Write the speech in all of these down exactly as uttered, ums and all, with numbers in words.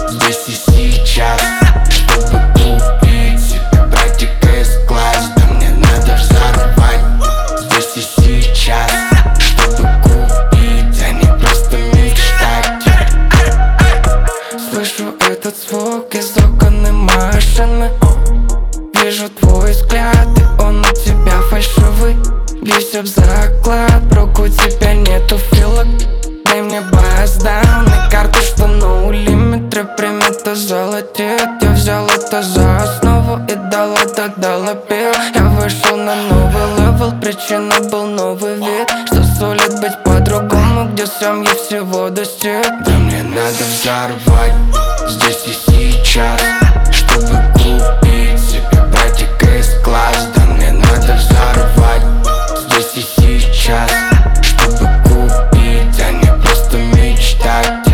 здесь и сейчас. Чтобы купить себе братика из класс, да мне надо взорвать здесь и сейчас. Чтобы купить, а не просто мечтать. Слышу этот звук из окон и машины. Вижу твой взгляд, и он у тебя фальшивый. Бьюсь об заклад, брук, у тебя нету филок. Дай мне бас-даун и карту, что ноу лимит. Рэп-примета золотит. Я взял это за основу и дал это долопил. Я вышел на новый левел, причина был новый вид. Что сулит быть по-другому, где сам я всего достиг. Да мне надо взорвать здесь и сейчас. Чтобы купить себе братика из класс, да мне надо взорвать здесь и сейчас. Чтобы купить, а не просто мечтать.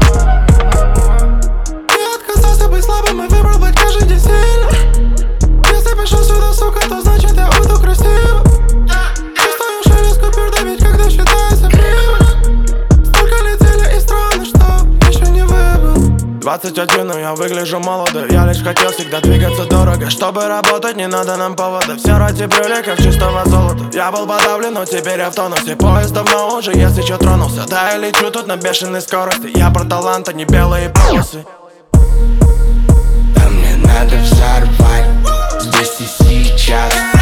Я отказался быть слабым и выбрал быть каждый день сильным. Если пришел сюда, сука, то значит я уйду красиво. Чувствую шелест купюр давить, когда считается прибыль. Столько летели и страны, что еще не выбыл. Двадцать один, но я выгляжу молодо. Я лишь хотел всегда двигаться дорого. Чтобы работать, не надо нам повода. Все ради брюликов чистого золота. Я был подавлен, но теперь я в тонусе. Поезд давно уже, если чё тронулся. Да, я лечу тут на бешеной скорости. Я про талант, а не белые полосы. Да мне надо взорвать здесь и сейчас.